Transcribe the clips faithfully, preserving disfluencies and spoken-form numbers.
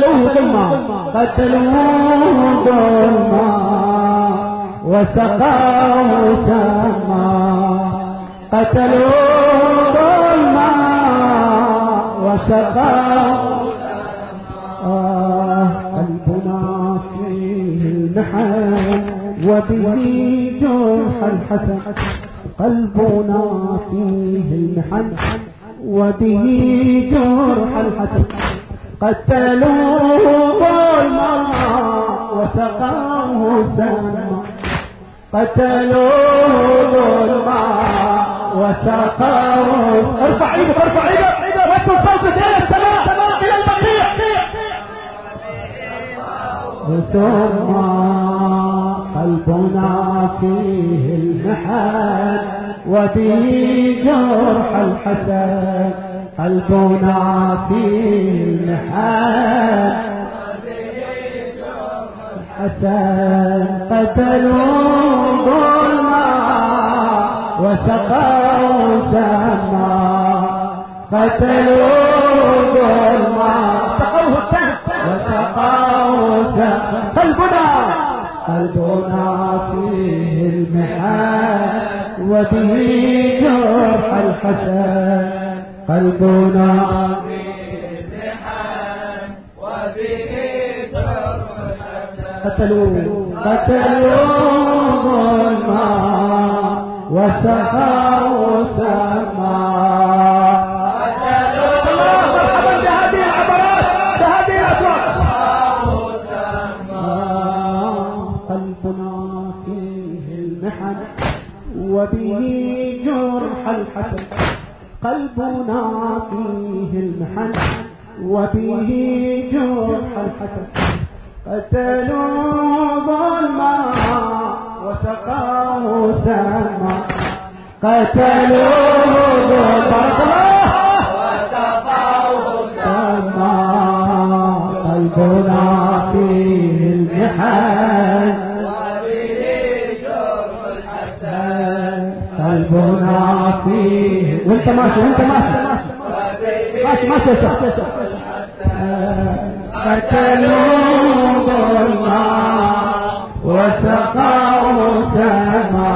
قتلوه ظلما قتلوه ظلما وسقاه سما قتلوه ظلما وسقاه آه قلبنا فيه المحن وبه جرح الحسن قلبنا فيه المحن وبه جرح الحسن قتلوه ظلما وسقاه سما قتلوه ظلما وسقاه. ارفع ايدك ارفع ايدك وصل صوتك الى السماء الى البقيع ثم قلبنا فيه المحن وبه جرح الحسن قلبنا فيه المحن وبه جرح الحسن قتلوا ظلما وسقوا سما قتلوا ظلما وسقوا سما قلبنا قلبنا فيه المحن وبه جرح الحسن قلبنا فيه المحن وبه جرح الحسن قتلوا قتلوا ظلما وسقوا سما وبه جرح الحسن قلبنا فيه المحن وبه جرح الحسن قتلوا ظلما وسقاه سما قتلوا ظلما وسقاه سما قلبنا فيه المحن قلبنا فيه وانت ماشي وانت ماشي ماشي ماشي ماشي قتلوا ظلما وسقوا سما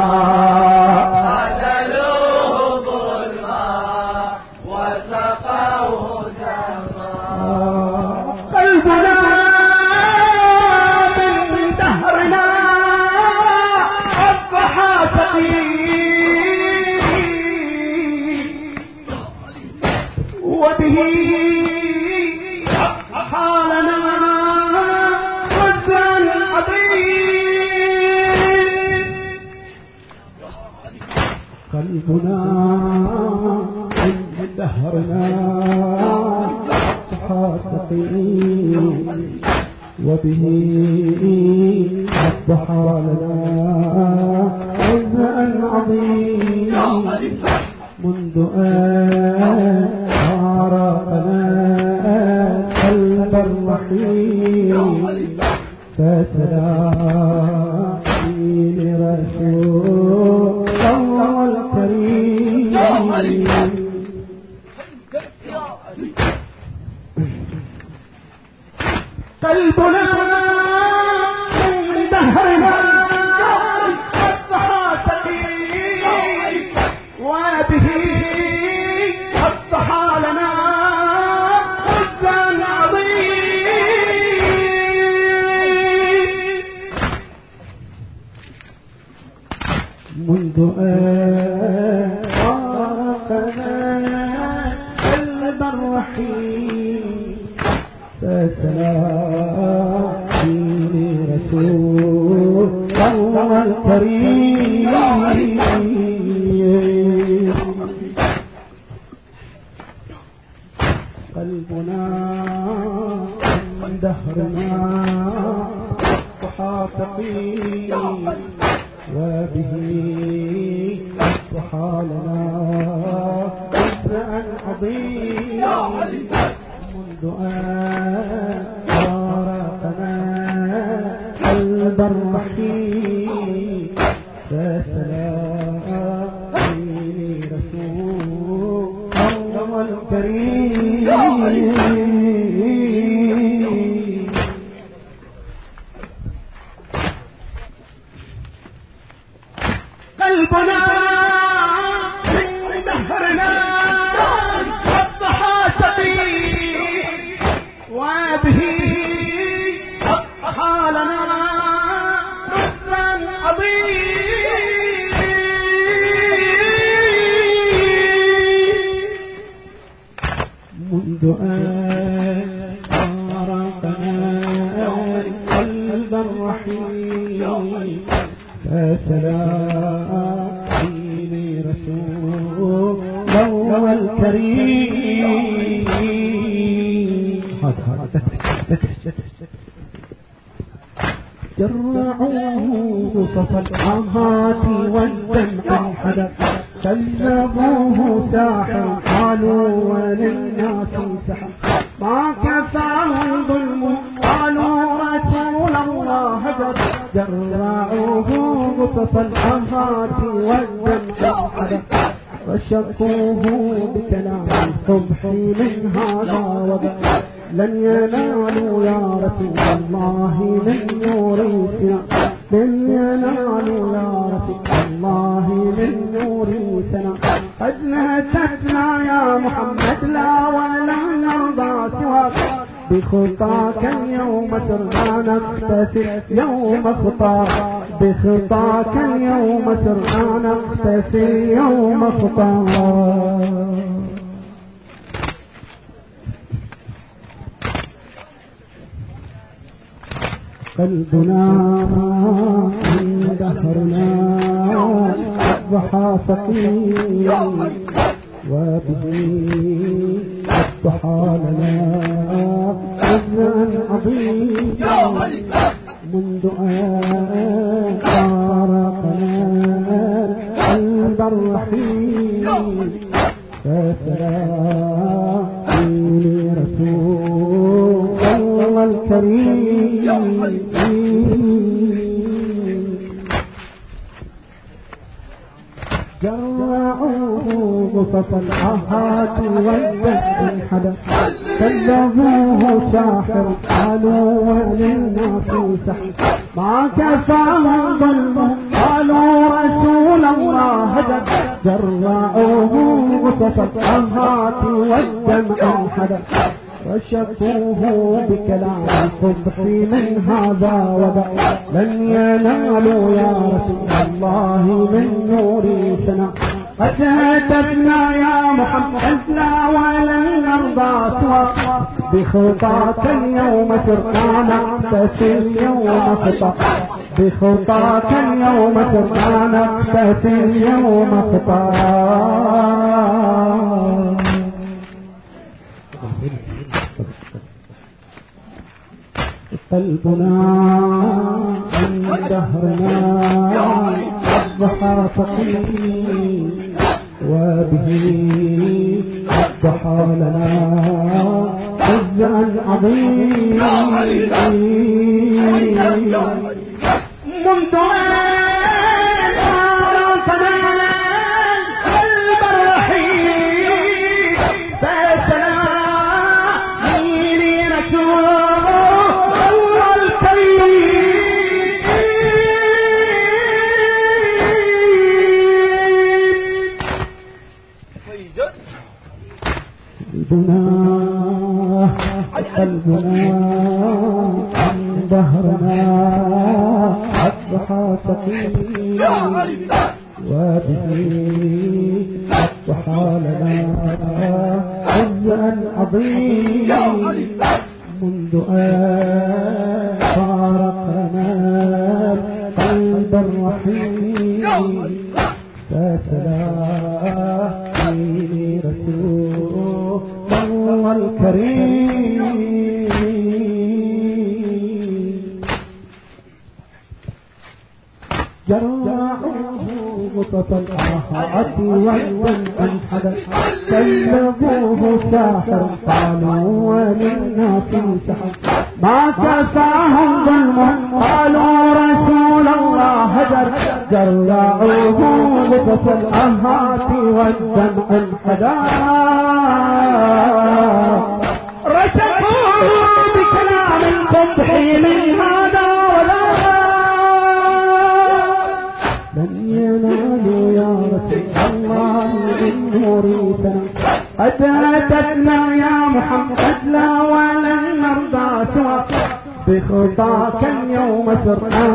قتلوا ظلما وسقوا سما قلبنا من دهرنا أصبح ثقيل وبه حالنا رجا عظيم قلبنا من دهرنا أصبح ثقيل وبه أصبح لنا رجا عظيم منذ أن فارقنا قلب الرحيم فسلامي لرسول الله الكريم قلبنا من دهرنا أصبح ثقيل وبه أصبح لنا رجا عظيم منذ أن فارقنا قلب الرحيم فسلامي لرسول الله الكريم قلبنا من دهرنا أصبح ثقيل وبه أصبح لنا رجا عظيم منذ أن فارقنا قلب الرحيم فسلامي لرسول الله الكريم وبه حالنا نصرا عظيم منذ أن فارقنا القلب الرحيم فسلامي رسول الله الكريم. جرعوه صفى الآهات والدمع انحدر كذبوه ساحر قالوا وللناس سحر ما كفاهم ظلم قالوا رسول الله هجر جرعوه صفى الآهات والدمع انحدر وشكوه بكلام الصبح من هذا وذاك لن ينالوا يا رسول الله من نورنا لن ينالوا يا رسول الله من نورنا قد نهتنا يا محمد لا ولا نرضى سواك بخطاك اليوم سرنا نقتفي يوم خطاك بخطاك اليوم سرنا نقتفي يوم خطاك. قلبنا من دهرنا الضحى سقيم وبه الضحى لنا حزنا عظيما منذ أن فارقنا قلب الرحيم فسلامي رسول الله الكريم. جرعوه صفى الآهات والدمع انحدر كذبوه ساحر قالوا وللناس سحر ما كفاهم ظلم قالوا رسول الله هجر جرعوه صفى الآهات والدمع انحدر وشكوه بكلام الصبح من هذا وذاك لن ينالوا يا رسول الله من نور سنا قد هتفنا يا محمد لا ولن نرضى سواك بخطاك اليوم سرنا نقتفي يوم خطاك بخطاك اليوم سرنا نقتفي يوم خطاك. قلبنا من دهرنا الضحى سقيم وبه الضحى لنا حزنا عظيما منذ قلبنا عن ظهرنا الضحى سقيم وبه الضحى لنا حزنا عظيما منذ أن فارقنا قلب الرحيم فسلامي رسول الله الكريم. جرعوه صفى الآهات والدمع انحدر كذبوه ساحر قالوا وللناس سحر ما كفاهم ظلم قالوا رسول الله هجر جرعوه صفى الآهات والدمع انحدر رشقوه بكلام القبح من هذا ولا لن ينالوا يا رسول الله من نورنا قد هتفنا يا محمد لا ولن نرضى بخطاك اليوم سرنا